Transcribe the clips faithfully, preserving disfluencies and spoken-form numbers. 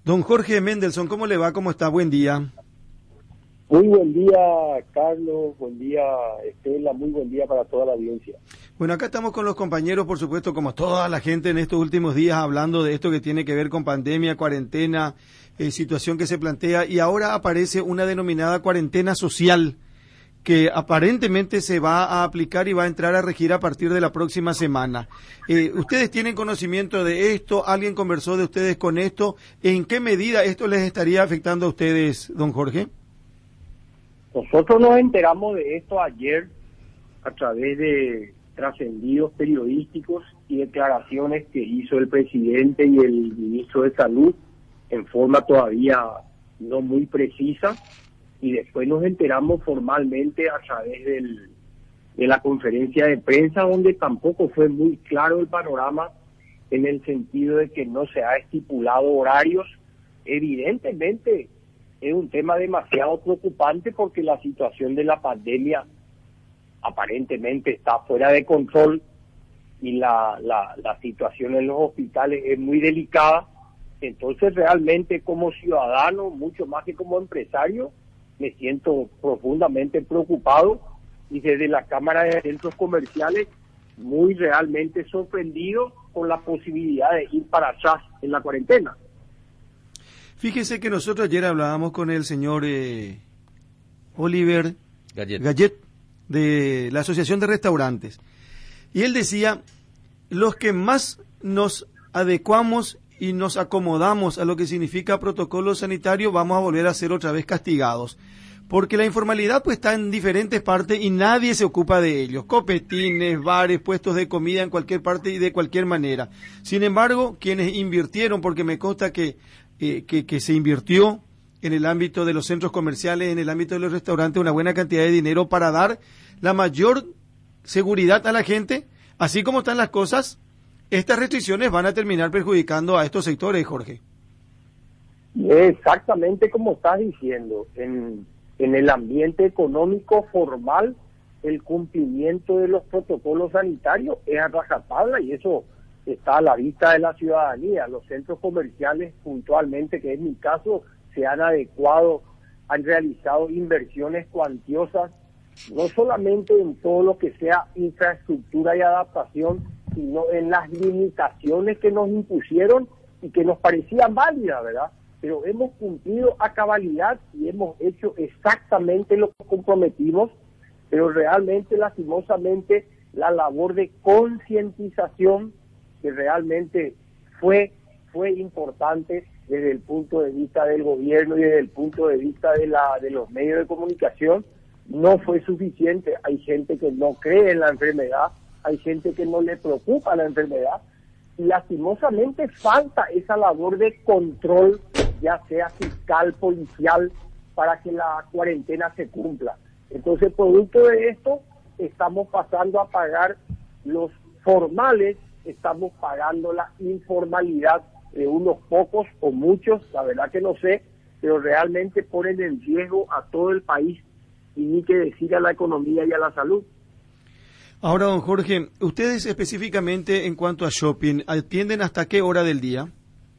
Don Jorge Mendelson, ¿cómo le va? ¿Cómo está? Buen día. Muy buen día, Carlos, buen día, Estela, muy buen día para toda la audiencia. Bueno, acá estamos con los compañeros, por supuesto, como toda la gente en estos últimos días, hablando de esto que tiene que ver con pandemia, cuarentena, eh, situación que se plantea, y ahora aparece una denominada cuarentena social, que aparentemente se va a aplicar y va a entrar a regir a partir de la próxima semana. Eh, ¿Ustedes tienen conocimiento de esto? ¿Alguien conversó de ustedes con esto? ¿En qué medida esto les estaría afectando a ustedes, don Jorge? Nosotros nos enteramos de esto ayer a través de trascendidos periodísticos y declaraciones que hizo el presidente y el ministro de Salud en forma todavía no muy precisa, y después nos enteramos formalmente a través del, de la conferencia de prensa, donde tampoco fue muy claro el panorama en el sentido de que no se ha estipulado horarios. Evidentemente es un tema demasiado preocupante porque la situación de la pandemia aparentemente está fuera de control y la, la, la situación en los hospitales es muy delicada. Entonces realmente como ciudadano, mucho más que como empresario, me siento profundamente preocupado, y desde la Cámara de Centros Comerciales muy realmente sorprendido con la posibilidad de ir para atrás en la cuarentena. Fíjese que nosotros ayer hablábamos con el señor eh, Oliver Gallet. Gallet de la Asociación de Restaurantes, y él decía, los que más nos adecuamos y nos acomodamos a lo que significa protocolo sanitario, vamos a volver a ser otra vez castigados, porque la informalidad pues está en diferentes partes y nadie se ocupa de ellos, copetines, bares, puestos de comida en cualquier parte y de cualquier manera. Sin embargo, quienes invirtieron, porque me consta que, eh, que, que se invirtió en el ámbito de los centros comerciales, en el ámbito de los restaurantes, una buena cantidad de dinero para dar la mayor seguridad a la gente, así como están las cosas, estas restricciones van a terminar perjudicando a estos sectores, Jorge. Exactamente como estás diciendo, en, en el ambiente económico formal, el cumplimiento de los protocolos sanitarios es a rajatabla, y eso está a la vista de la ciudadanía. Los centros comerciales puntualmente, que es mi caso, se han adecuado, han realizado inversiones cuantiosas, no solamente en todo lo que sea infraestructura y adaptación, sino en las limitaciones que nos impusieron y que nos parecían válidas, ¿verdad? Pero hemos cumplido a cabalidad y hemos hecho exactamente lo que comprometimos, pero realmente, lastimosamente, la labor de concientización, que realmente fue, fue importante desde el punto de vista del gobierno y desde el punto de vista de, la, de los medios de comunicación, no fue suficiente. Hay gente que no cree en la enfermedad, hay gente que no le preocupa la enfermedad, y lastimosamente falta esa labor de control, ya sea fiscal, policial, para que la cuarentena se cumpla. Entonces, producto de esto, estamos pasando a pagar los formales, estamos pagando la informalidad de unos pocos o muchos, la verdad que no sé, pero realmente ponen en riesgo a todo el país, y ni que decir a la economía y a la salud. Ahora, don Jorge, ustedes específicamente en cuanto a shopping, ¿atienden hasta qué hora del día?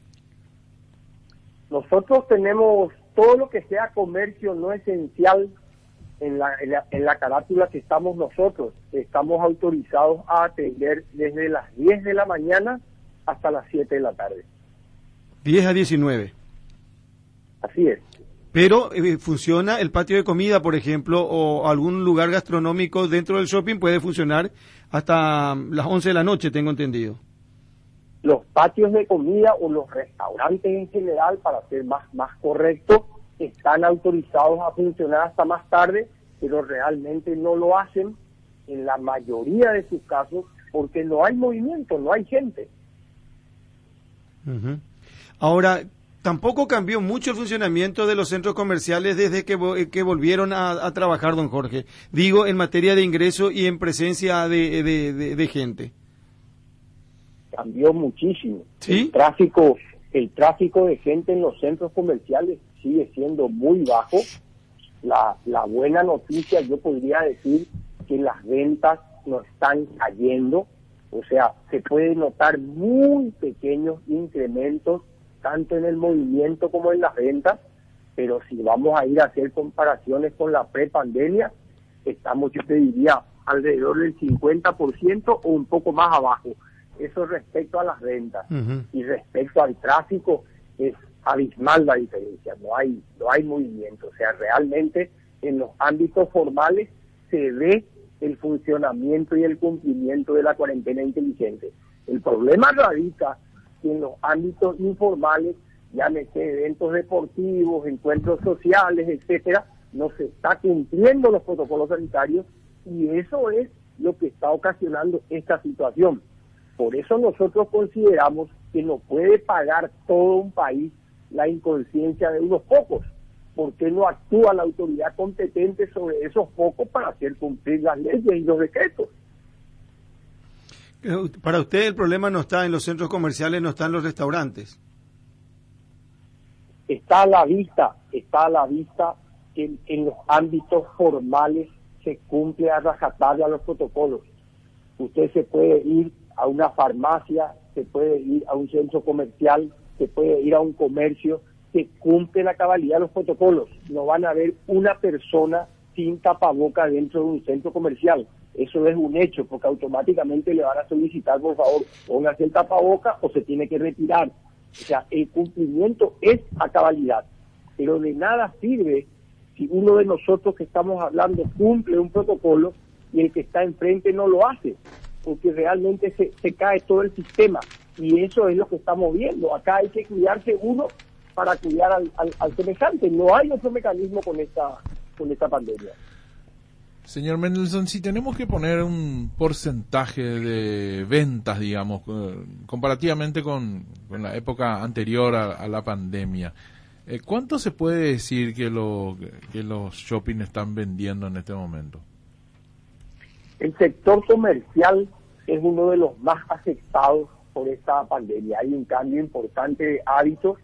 Nosotros tenemos todo lo que sea comercio no esencial en la, en la, en la carátula que estamos nosotros. Estamos autorizados a atender desde las diez de la mañana hasta las siete de la tarde. diez a diecinueve. Así es. Pero eh, funciona el patio de comida, por ejemplo, o algún lugar gastronómico dentro del shopping puede funcionar hasta las once de la noche, tengo entendido. Los patios de comida o los restaurantes en general, para ser más, más correcto, están autorizados a funcionar hasta más tarde, pero realmente no lo hacen en la mayoría de sus casos porque no hay movimiento, no hay gente. Uh-huh. Ahora, tampoco cambió mucho el funcionamiento de los centros comerciales desde que, que volvieron a, a trabajar, don Jorge. Digo, en materia de ingreso y en presencia de, de, de, de gente. Cambió muchísimo. ¿Sí? El tráfico, el tráfico de gente en los centros comerciales sigue siendo muy bajo. La, la buena noticia, yo podría decir que las ventas no están cayendo. O sea, se puede notar muy pequeños incrementos tanto en el movimiento como en las ventas, pero si vamos a ir a hacer comparaciones con la prepandemia, estamos, yo te diría, alrededor del cincuenta por ciento o un poco más abajo. Eso respecto a las ventas. Uh-huh. Y respecto al tráfico, es abismal la diferencia, no hay, no hay movimiento. O sea, realmente en los ámbitos formales se ve el funcionamiento y el cumplimiento de la cuarentena inteligente. El problema radica en los ámbitos informales, llámese eventos deportivos, encuentros sociales, etcétera, no se está cumpliendo los protocolos sanitarios y eso es lo que está ocasionando esta situación. Por eso nosotros consideramos que no puede pagar todo un país la inconsciencia de unos pocos. ¿Por qué no actúa la autoridad competente sobre esos pocos para hacer cumplir las leyes y los decretos? Para usted el problema no está en los centros comerciales, no está en los restaurantes. Está a la vista, está a la vista que en, en los ámbitos formales se cumple a rajatabla los protocolos. Usted se puede ir a una farmacia, se puede ir a un centro comercial, se puede ir a un comercio, se cumple la cabalidad de los protocolos. No van a haber una persona sin tapaboca dentro de un centro comercial. Eso es un hecho, porque automáticamente le van a solicitar, por favor, póngase el tapaboca o se tiene que retirar. O sea, el cumplimiento es a cabalidad. Pero de nada sirve si uno de nosotros que estamos hablando cumple un protocolo y el que está enfrente no lo hace, porque realmente se, se cae todo el sistema. Y eso es lo que estamos viendo. Acá hay que cuidarse uno para cuidar al, al, al semejante. No hay otro mecanismo con esta, con esta pandemia. Señor Mendelsohn, si tenemos que poner un porcentaje de ventas, digamos, comparativamente con, con la época anterior a, a la pandemia, eh, ¿cuánto se puede decir que, lo, que los shopping están vendiendo en este momento? El sector comercial es uno de los más afectados por esta pandemia. Hay un cambio importante de hábitos.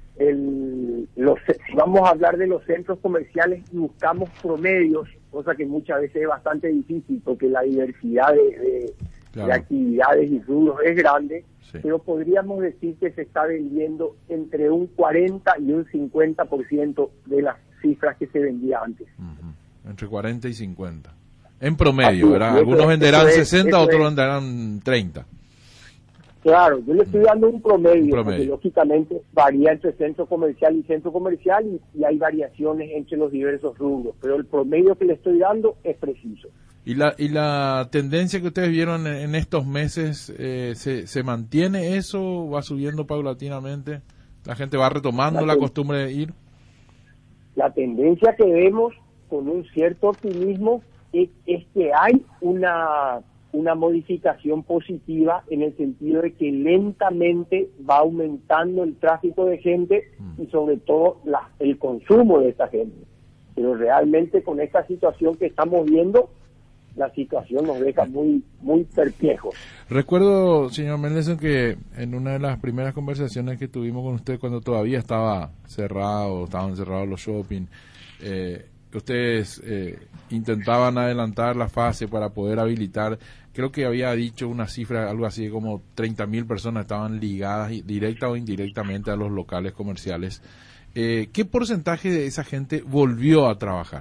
El, los, si vamos a hablar de los centros comerciales y buscamos promedios, cosa que muchas veces es bastante difícil porque la diversidad de, de, claro. de actividades y rubros es grande, sí. Pero podríamos decir que se está vendiendo entre un cuarenta y un cincuenta por ciento de las cifras que se vendía antes. Uh-huh. Entre cuarenta y cincuenta. En promedio, ¿verdad? Algunos es, venderán sesenta, otros es. venderán treinta. Claro, yo le estoy dando un promedio, un promedio. Porque lógicamente varía entre centro comercial y centro comercial y, y hay variaciones entre los diversos rubros, pero el promedio que le estoy dando es preciso. ¿Y la y la tendencia que ustedes vieron en, en estos meses, eh, ¿se, se mantiene eso? ¿Va subiendo paulatinamente? ¿La gente va retomando la, la costumbre de ir? La tendencia que vemos con un cierto optimismo es, es que hay una... una modificación positiva en el sentido de que lentamente va aumentando el tráfico de gente y sobre todo la, el consumo de esta gente. Pero realmente con esta situación que estamos viendo, la situación nos deja muy muy perplejos. Recuerdo, señor Mendelsohn, que en una de las primeras conversaciones que tuvimos con usted cuando todavía estaba cerrado, estaban cerrados los shopping, eh, ustedes eh, intentaban adelantar la fase para poder habilitar, creo que había dicho una cifra, algo así como treinta mil personas estaban ligadas directa o indirectamente a los locales comerciales. Eh, ¿Qué porcentaje de esa gente volvió a trabajar?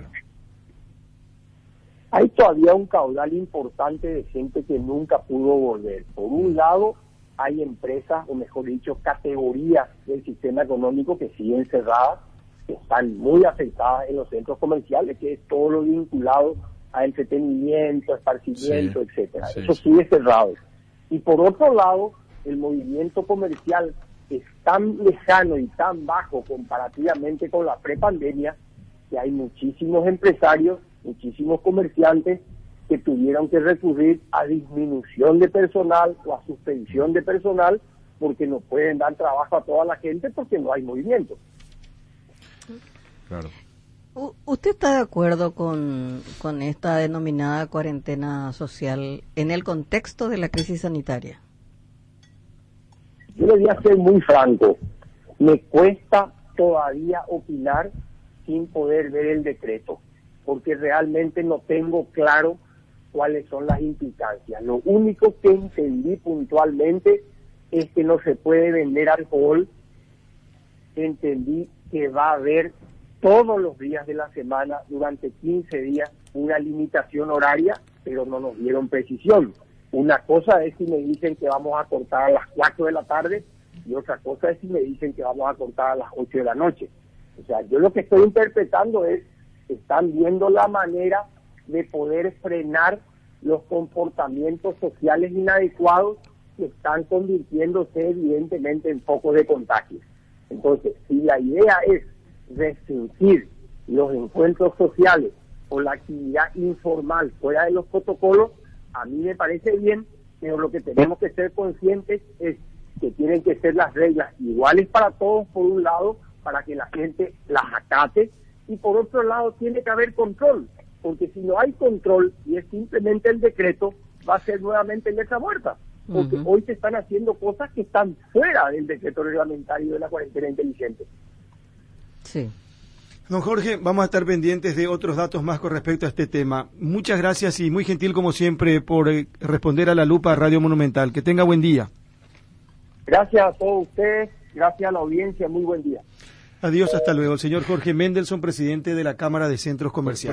Hay todavía un caudal importante de gente que nunca pudo volver. Por un lado, hay empresas, o mejor dicho, categorías del sistema económico que siguen cerradas, que están muy afectadas en los centros comerciales, que es todo lo vinculado a entretenimiento, esparcimiento, sí, etcétera. Sí, Eso sí. sigue cerrado. Y por otro lado, el movimiento comercial es tan lejano y tan bajo comparativamente con la prepandemia que hay muchísimos empresarios, muchísimos comerciantes que tuvieron que recurrir a disminución de personal o a suspensión de personal porque no pueden dar trabajo a toda la gente porque no hay movimiento. Claro. ¿Usted está de acuerdo con, con esta denominada cuarentena social en el contexto de la crisis sanitaria? Yo le voy a ser muy franco. Me cuesta todavía opinar sin poder ver el decreto, porque realmente no tengo claro cuáles son las implicancias. Lo único que entendí puntualmente es que no se puede vender alcohol entendí que va a haber todos los días de la semana, durante quince días, una limitación horaria, pero no nos dieron precisión. Una cosa es si me dicen que vamos a cortar a las cuatro de la tarde y otra cosa es si me dicen que vamos a cortar a las ocho de la noche. O sea, yo lo que estoy interpretando es que están viendo la manera de poder frenar los comportamientos sociales inadecuados que están convirtiéndose evidentemente en focos de contagio. Entonces, si la idea es restringir los encuentros sociales o la actividad informal fuera de los protocolos, a mí me parece bien, pero lo que tenemos que ser conscientes es que tienen que ser las reglas iguales para todos, por un lado, para que la gente las acate, y por otro lado tiene que haber control, porque si no hay control y es simplemente el decreto, va a ser nuevamente letra muerta, porque uh-huh. hoy se están haciendo cosas que están fuera del decreto reglamentario de la cuarentena inteligente. Sí. Don Jorge, vamos a estar pendientes de otros datos más con respecto a este tema. Muchas gracias y muy gentil como siempre por eh, responder a la lupa Radio Monumental. Que tenga buen día. Gracias a todos ustedes, gracias a la audiencia, muy buen día. Adiós, hasta luego. El señor Jorge Mendelson, presidente de la Cámara de Centros Comerciales.